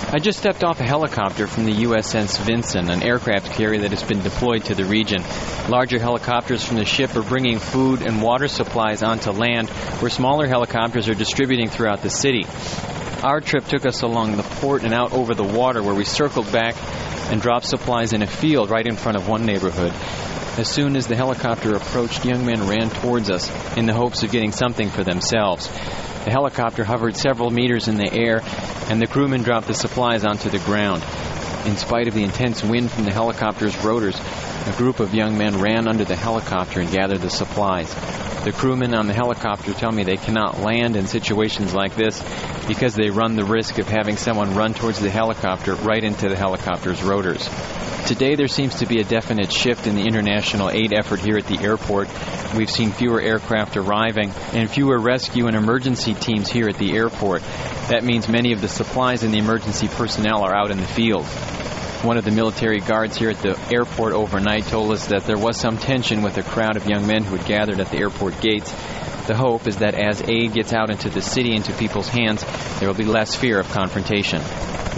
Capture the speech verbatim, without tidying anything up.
I just stepped off a helicopter from the U S S Vinson, an aircraft carrier that has been deployed to the region. Larger helicopters from the ship are bringing food and water supplies onto land, where smaller helicopters are distributing throughout the city. Our trip took us along the port and out over the water, where we circled back and dropped supplies in a field right in front of one neighborhood. As soon as the helicopter approached, young men ran towards us in the hopes of getting something for themselves. The helicopter hovered several meters in the air, and the crewmen dropped the supplies onto the ground. In spite of the intense wind from the helicopter's rotors, a group of young men ran under the helicopter and gathered the supplies. The crewmen on the helicopter tell me they cannot land in situations like this because they run the risk of having someone run towards the helicopter right into the helicopter's rotors. Today there seems to be a definite shift in the international aid effort here at the airport. We've seen fewer aircraft arriving and fewer rescue and emergency teams here at the airport. That means many of the supplies and the emergency personnel are out in the field. One of the military guards here at the airport overnight told us that there was some tension with a crowd of young men who had gathered at the airport gates. The hope is that as aid gets out into the city, into people's hands, there will be less fear of confrontation.